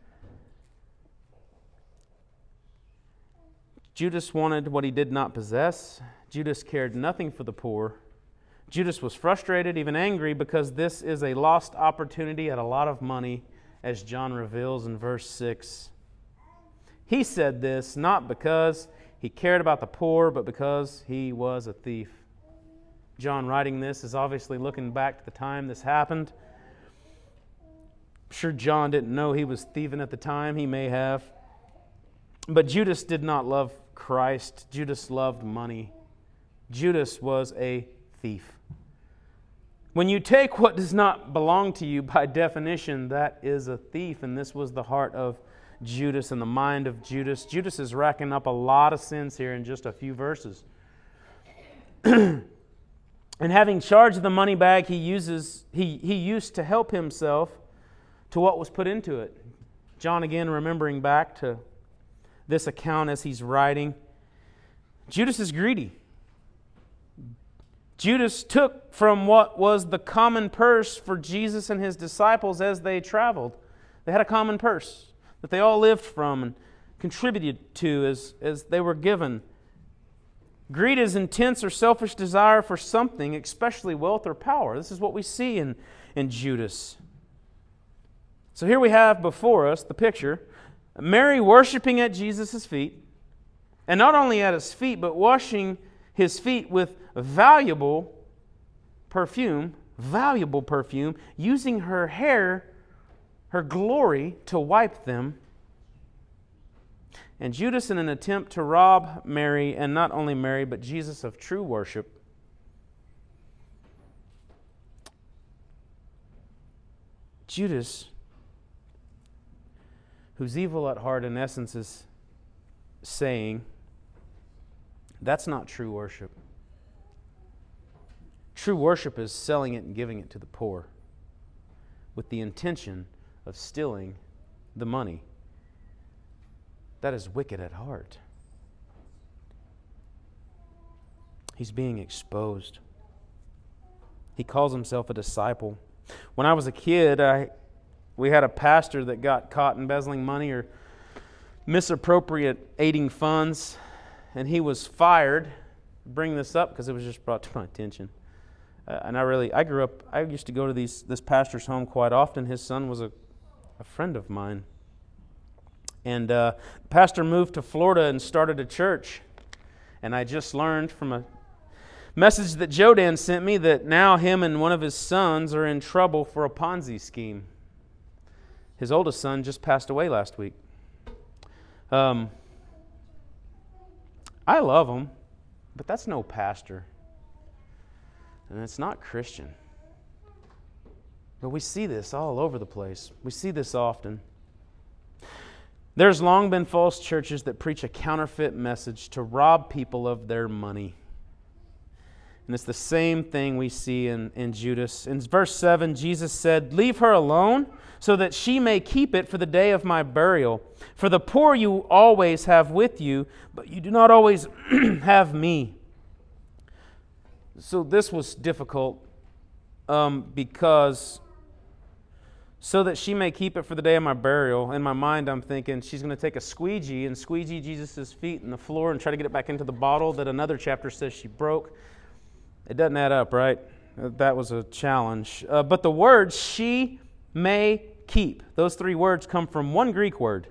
Judas wanted what he did not possess. Judas cared nothing for the poor. Judas was frustrated, even angry, because this is a lost opportunity at a lot of money, as John reveals in verse 6. He said this not because he cared about the poor, but because he was a thief. John, writing this, is obviously looking back to the time this happened. I'm sure John didn't know he was thieving at the time. He may have. But Judas did not love Christ. Judas loved money. Judas was a thief. When you take what does not belong to you, by definition, that is a thief. And this was the heart of Judas and the mind of Judas. Judas is racking up a lot of sins here in just a few verses. And having charge of the money bag, he used to help himself to what was put into it. John, again, remembering back to this account as he's writing. Judas is greedy. Judas took from what was the common purse for Jesus and His disciples as they traveled. They had a common purse that they all lived from and contributed to as they were given. Greed is intense or selfish desire for something, especially wealth or power. This is what we see in Judas. So here we have before us the picture. Mary worshiping at Jesus' feet. And not only at His feet, but washing His feet with valuable perfume, using her hair, her glory, to wipe them. And Judas, in an attempt to rob Mary, and not only Mary, but Jesus of true worship, Judas, who's evil at heart, in essence, is saying, that's not true worship. True worship is selling it and giving it to the poor with the intention of stealing the money. That is wicked at heart. He's being exposed. He calls himself a disciple. When I was a kid, we had a pastor that got caught embezzling money or misappropriating funds, and he was fired. I bring this up because it was just brought to my attention. And I used to go to this pastor's home quite often. His son was a friend of mine. And the pastor moved to Florida and started a church. And I just learned from a message that Jodan sent me that now him and one of his sons are in trouble for a Ponzi scheme. His oldest son just passed away last week. I love him, but that's no pastor. And it's not Christian. But we see this all over the place. We see this often. There's long been false churches that preach a counterfeit message to rob people of their money. And it's the same thing we see in Judas. In verse 7, Jesus said, "Leave her alone, so that she may keep it for the day of my burial. For the poor you always have with you, but you do not always have me." So this was difficult because so that she may keep it for the day of my burial. In my mind, I'm thinking she's going to take a squeegee and squeegee Jesus' feet in the floor and try to get it back into the bottle that another chapter says she broke. It doesn't add up, right? That was a challenge. But the word "she may keep," those three words come from one Greek word,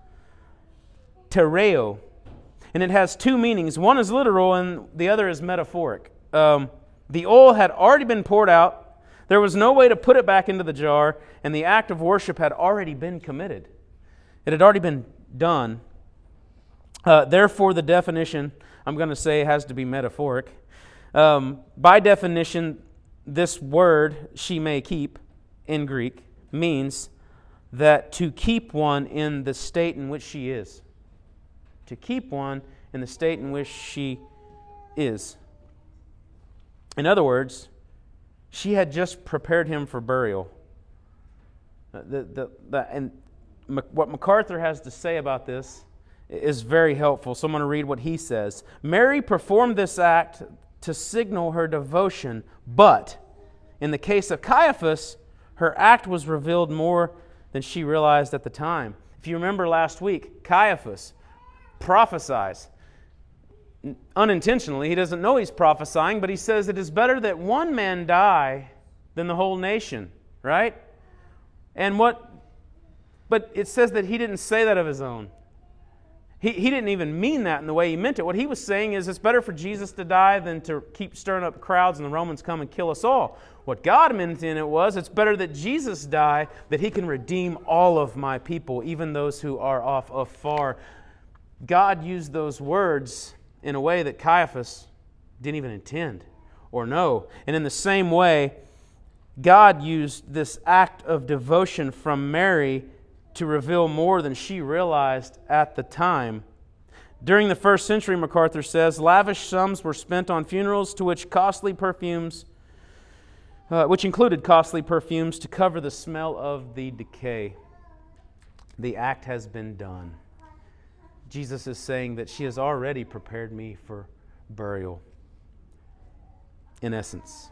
tereo. And it has two meanings. One is literal and the other is metaphoric. The oil had already been poured out. There was no way to put it back into the jar, and the act of worship had already been committed. It had already been done. Therefore, the definition, I'm going to say, has to be metaphoric. By definition, this word, "she may keep," in Greek, means that to keep one in the state in which she is. To keep one in the state in which she is. In other words, she had just prepared him for burial. And what MacArthur has to say about this is very helpful. So I'm going to read what he says. "Mary performed this act to signal her devotion, but in the case of Caiaphas, her act was revealed more than she realized at the time." If you remember last week, Caiaphas prophesies. Unintentionally, he doesn't know he's prophesying, but he says it is better that one man die than the whole nation, right? But it says that he didn't say that of his own. He didn't even mean that in the way he meant it. What he was saying is it's better for Jesus to die than to keep stirring up crowds and the Romans come and kill us all. What God meant in it was it's better that Jesus die, that he can redeem all of my people, even those who are off afar. God used those words in a way that Caiaphas didn't even intend or know. And in the same way, God used this act of devotion from Mary to reveal more than she realized at the time. During the first century, MacArthur says, lavish sums were spent on funerals which included costly perfumes to cover the smell of the decay. The act has been done. Jesus is saying that she has already prepared me for burial, in essence.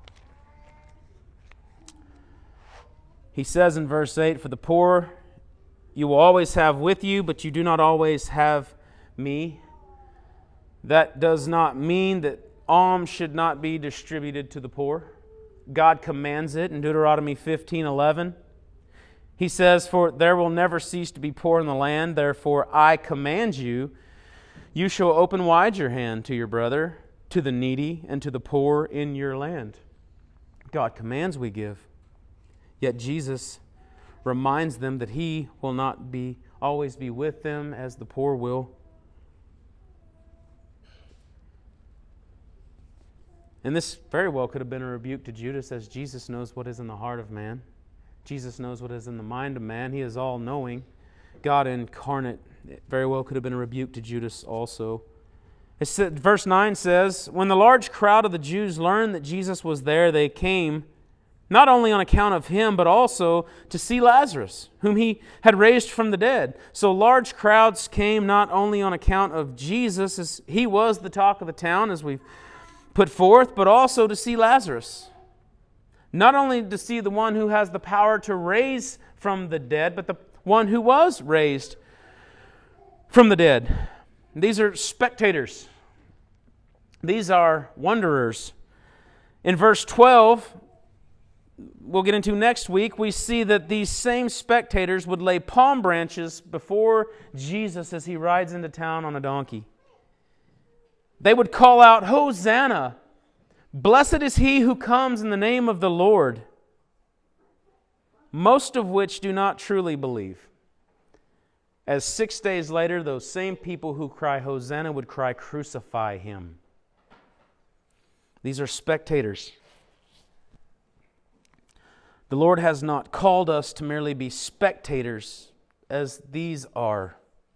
He says in verse 8, "For the poor you will always have with you, but you do not always have me." That does not mean that alms should not be distributed to the poor. God commands it in Deuteronomy 15:11. He says, "For there will never cease to be poor in the land, therefore I command you, you shall open wide your hand to your brother, to the needy, and to the poor in your land." God commands we give. Yet Jesus reminds them that He will not always be with them as the poor will. And this very well could have been a rebuke to Judas, as Jesus knows what is in the heart of man. Jesus knows what is in the mind of man. He is all-knowing. God incarnate very well could have been a rebuke to Judas also. Verse 9 says, "When the large crowd of the Jews learned that Jesus was there, they came not only on account of him, but also to see Lazarus, whom he had raised from the dead." So large crowds came not only on account of Jesus, as he was the talk of the town, as we've put forth, but also to see Lazarus. Not only to see the one who has the power to raise from the dead, but the one who was raised from the dead. These are spectators. These are wanderers. In verse 12, we'll get into next week, we see that these same spectators would lay palm branches before Jesus as He rides into town on a donkey. They would call out, "Hosanna! Blessed is He who comes in the name of the Lord." Most of which do not truly believe. As 6 days later, those same people who cry Hosanna would cry, "Crucify Him." These are spectators. The Lord has not called us to merely be spectators, as these are.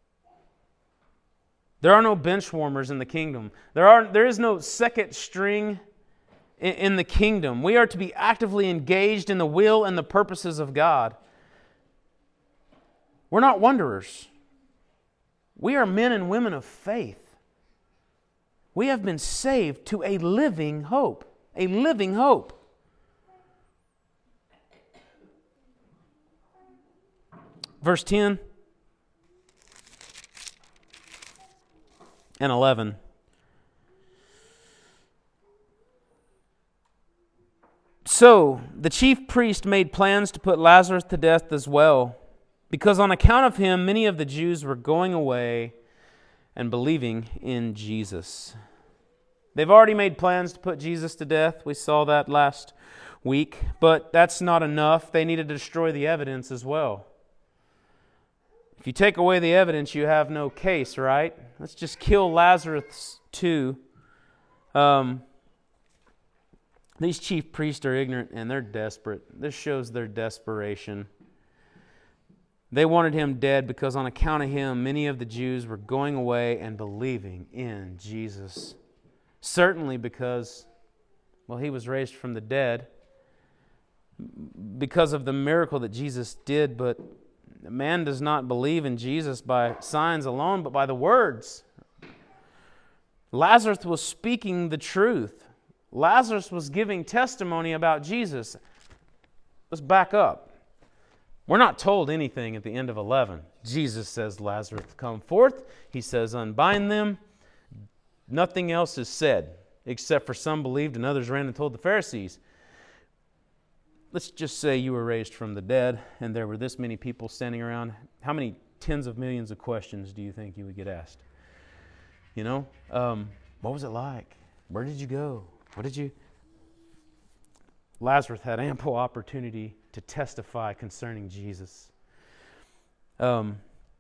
There are no bench warmers in the kingdom. There is no second string in the kingdom. We are to be actively engaged in the will and the purposes of God. We're not wanderers. We are men and women of faith. We have been saved to a living hope. A living hope. Verse 10 and 11. So the chief priest made plans to put Lazarus to death as well, because on account of him many of the Jews were going away and believing in Jesus. They've already made plans to put Jesus to death. We saw that last week. But that's not enough. They needed to destroy the evidence as well. If you take away the evidence, you have no case, right? Let's just kill Lazarus too. These chief priests are ignorant and they're desperate. This shows their desperation. They wanted him dead because on account of him, many of the Jews were going away and believing in Jesus. Certainly because, well, he was raised from the dead because of the miracle that Jesus did, but man does not believe in Jesus by signs alone, but by the words. Lazarus was speaking the truth. Lazarus was giving testimony about Jesus. Let's back up. We're not told anything at the end of 11. Jesus says, "Lazarus, come forth." He says, "Unbind them." Nothing else is said, except for some believed and others ran and told the Pharisees. Let's just say you were raised from the dead and there were this many people standing around. How many tens of millions of questions do you think you would get asked? You know, what was it like? Where did you go? What did you... Lazarus had ample opportunity to testify concerning Jesus. Paul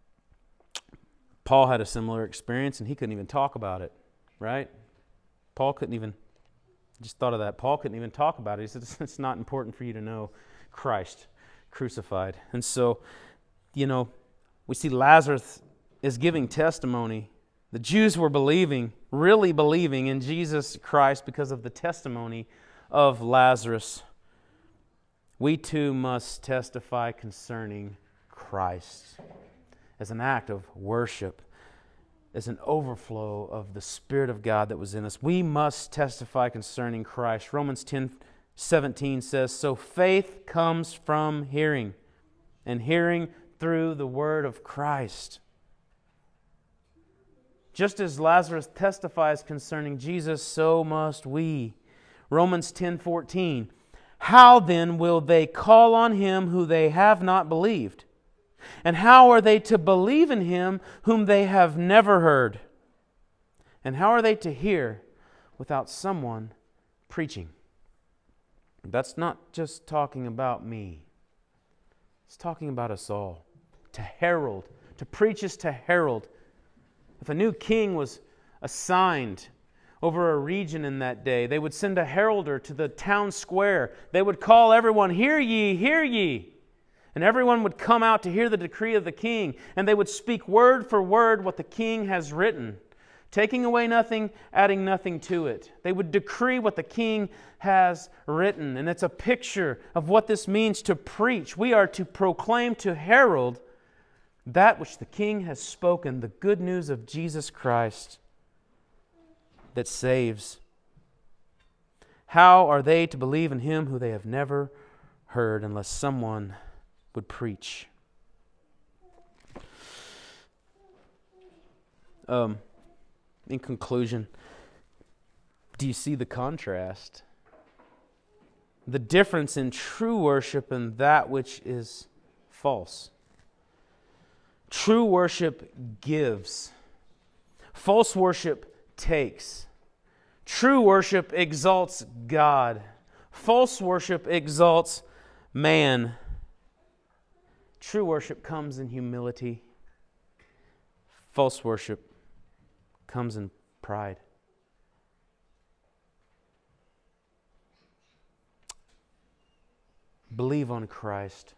had a similar experience and he couldn't even talk about it, right? Paul couldn't even, just thought of that, Paul couldn't even talk about it. He said, it's not important for you to know Christ crucified. And so, you know, we see Lazarus is giving testimony. The Jews were believing, really believing in Jesus Christ because of the testimony of Lazarus. We too must testify concerning Christ as an act of worship, as an overflow of the Spirit of God that was in us. We must testify concerning Christ. Romans 10:17 says, "So faith comes from hearing, and hearing through the word of Christ." Just as Lazarus testifies concerning Jesus, so must we. Romans 10:14, "How then will they call on him who they have not believed? And how are they to believe in him whom they have never heard? And how are they to hear without someone preaching?" That's not just talking about me. It's talking about us all. To herald, to preach is to herald. If a new king was assigned over a region in that day, they would send a heralder to the town square. They would call everyone, "Hear ye, hear ye." And everyone would come out to hear the decree of the king. And they would speak word for word what the king has written, taking away nothing, adding nothing to it. They would decree what the king has written. And it's a picture of what this means to preach. We are to proclaim, to herald that which the king has spoken, the good news of Jesus Christ that saves. how are they to believe in him who they have never heard unless someone would preach? In conclusion, do you see the contrast? The difference in true worship and that which is false. True worship gives. False worship takes. True worship exalts God. False worship exalts man. True worship comes in humility. False worship comes in pride. Believe on Christ.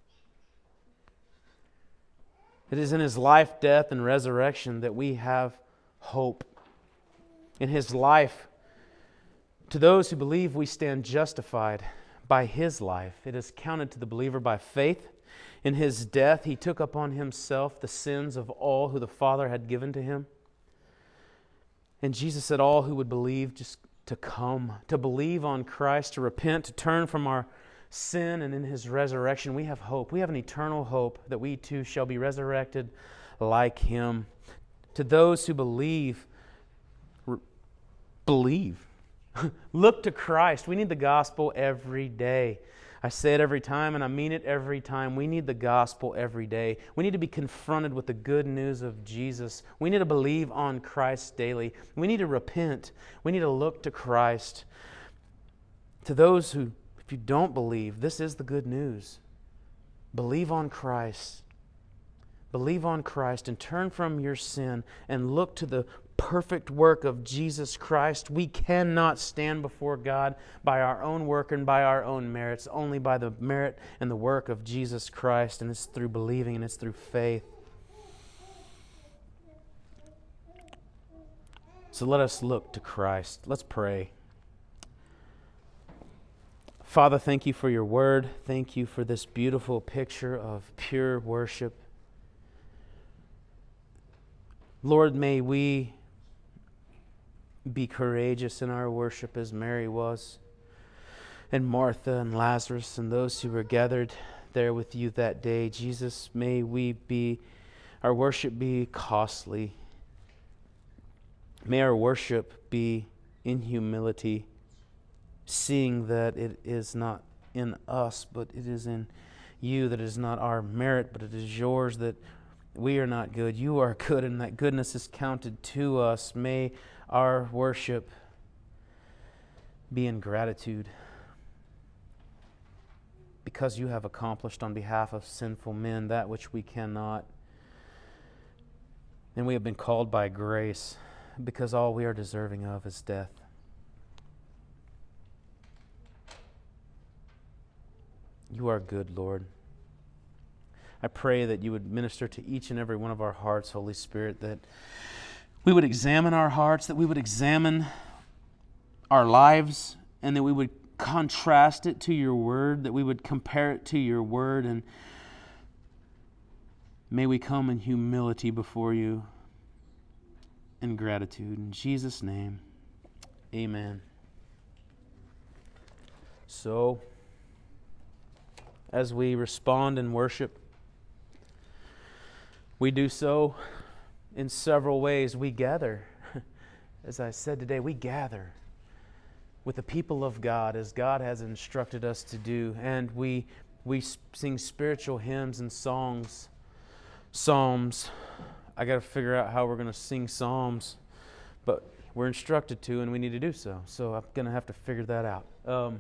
It is in His life, death, and resurrection that we have hope. In His life, to those who believe, we stand justified by His life. It is counted to the believer by faith. In His death, He took upon Himself the sins of all who the Father had given to Him. And Jesus said all who would believe just to come, to believe on Christ, to repent, to turn from our sin, and in His resurrection we have hope. We have an eternal hope that we too shall be resurrected like Him. To those who believe, look to Christ. We need the gospel every day. I say it every time, and I mean it every time. We need the gospel every day. We need to be confronted with the good news of Jesus. We need to believe on Christ daily. We need to repent. We need to look to Christ. To those who, if you don't believe, this is the good news. Believe on Christ. Believe on Christ and turn from your sin and look to the perfect work of Jesus Christ. We cannot stand before God by our own work and by our own merits, only by the merit and the work of Jesus Christ, and it's through believing and it's through faith. So let us look to Christ. Let's pray. Father, thank You for Your word. Thank You for this beautiful picture of pure worship. Lord, may we be courageous in our worship as Mary was, and Martha and Lazarus and those who were gathered there with You that day. Jesus, may our worship be costly. May our worship be in humility, seeing that it is not in us, but it is in You, that it is not our merit, but it is Yours, that we are not good. You are good, and that goodness is counted to us. May our worship be in gratitude because You have accomplished on behalf of sinful men that which we cannot. And we have been called by grace because all we are deserving of is death. You are good, Lord. I pray that You would minister to each and every one of our hearts, Holy Spirit, that we would examine our hearts, that we would examine our lives, and that we would contrast it to Your word, that we would compare it to Your word, and may we come in humility before You in gratitude. In Jesus' name, amen. So, as we respond in worship, we do so in several ways. We gather, as I said today, we gather with the people of God as God has instructed us to do, and we sing spiritual hymns and songs, psalms. I got to figure out how we're going to sing psalms, but we're instructed to, and we need to do so. So I'm going to have to figure that out.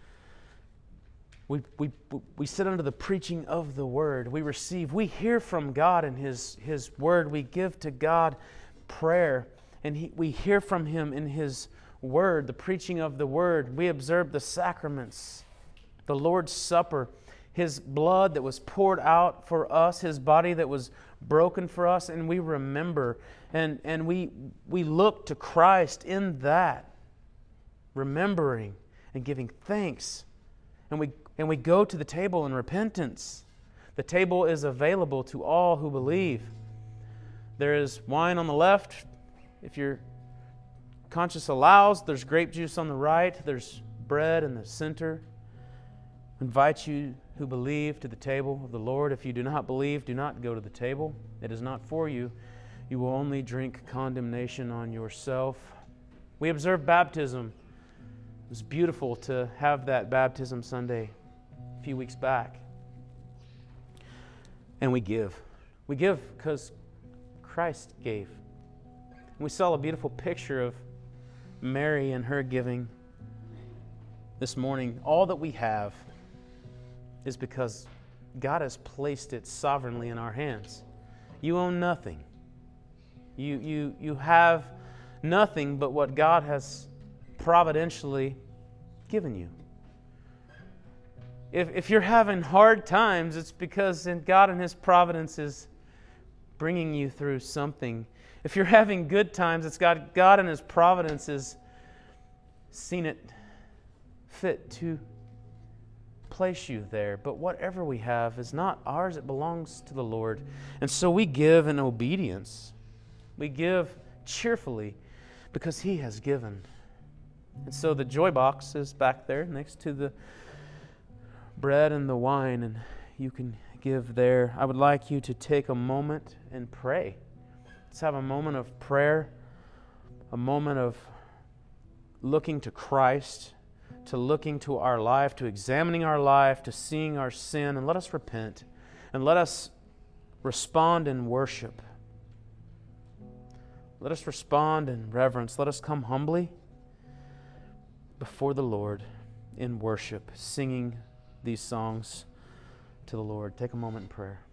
We sit under the preaching of the Word. We hear from God in His Word. We give to God prayer, and we hear from Him in His Word, the preaching of the Word. We observe the sacraments, the Lord's Supper, His blood that was poured out for us, His body that was broken for us, and we remember, and we look to Christ in that, remembering and giving thanks. And we go to the table in repentance. The table is available to all who believe. There is wine on the left if you're conscience allows, there's grape juice on the right, there's bread in the center. I invite you who believe to the table of the Lord. If you do not believe, do not go to the table. It is not for you. You will only drink condemnation on yourself. We observe baptism. It was beautiful to have that baptism Sunday a few weeks back. And we give. We give because Christ gave. And we saw a beautiful picture of Mary and her giving this morning. All that we have is because God has placed it sovereignly in our hands. You own nothing. You have nothing but what God has providentially given you. If you're having hard times, it's because God in His providence is bringing you through something. If you're having good times, it's God in His providence is seen it fit to place you there. But whatever we have is not ours, it belongs to the Lord. And so we give in obedience. We give cheerfully because He has given. And so the joy box is back there next to the bread and the wine, and you can give there. I would like you to take a moment and pray. Let's have a moment of prayer, a moment of looking to Christ, to looking to our life, to examining our life, to seeing our sin, and let us repent, and let us respond in worship. Let us respond in reverence. Let us come humbly before the Lord in worship, singing these songs to the Lord. Take a moment in prayer.